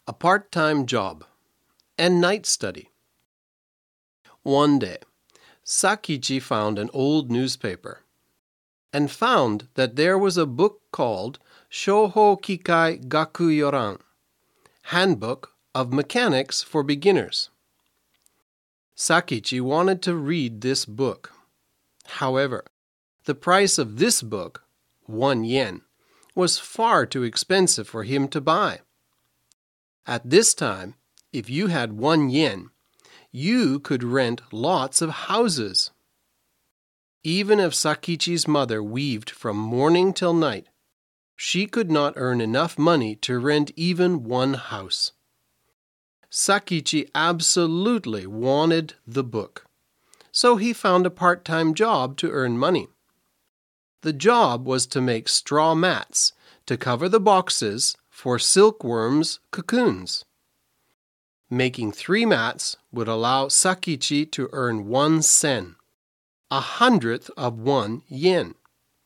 a part-time job, and night study. One day, Sakichi found an old newspaper and found that there was a book called Shouhou Kikai Gaku Yoran, Handbook of Mechanics for Beginners. Sakichi wanted to read this book. However, the price of this book, 1 yen, was far too expensive for him to buy. At this time, if you had 1 yen, you could rent lots of houses. Even if Sakichi's mother weaved from morning till night, she could not earn enough money to rent even one house. Sakichi absolutely wanted the book, so he found a part-time job to earn money. The job was to make straw mats to cover the boxes for silkworms' cocoons. Making 3 mats would allow Sakichi to earn 1 sen, 1/100th of 1 yen.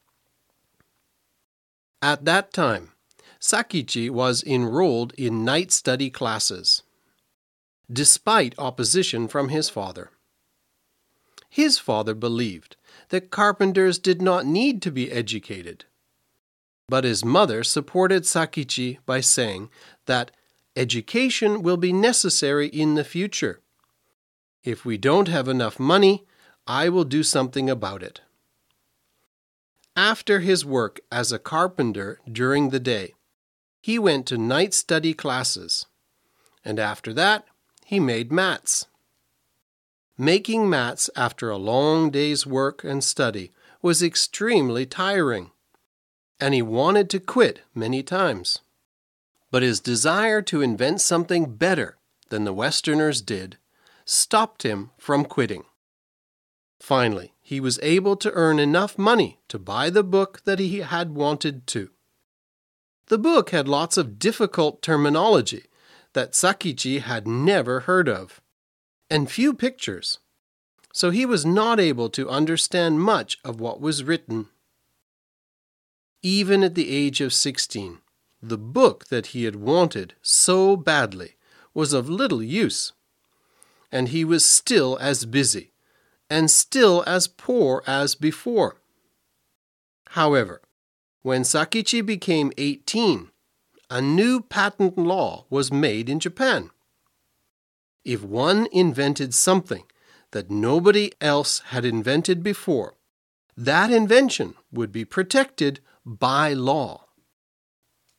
At that time, Sakichi was enrolled in night study classes, despite opposition from his father. His father believed that carpenters did not need to be educated. But his mother supported Sakichi by saying that education will be necessary in the future. If we don't have enough money, I will do something about it. After his work as a carpenter during the day, he went to night study classes, and after that, he made mats. Making mats after a long day's work and study was extremely tiring, and he wanted to quit many times. But his desire to invent something better than the Westerners did stopped him from quitting. Finally, he was able to earn enough money to buy the book that he had wanted to. The book had lots of difficult terminology that Sakichi had never heard of, and few pictures, so he was not able to understand much of what was written. Even at the age of 16, the book that he had wanted so badly was of little use, and he was still as busy and still as poor as before. However, when Sakichi became 18, a new patent law was made in Japan. If one invented something that nobody else had invented before, that invention would be protected by law.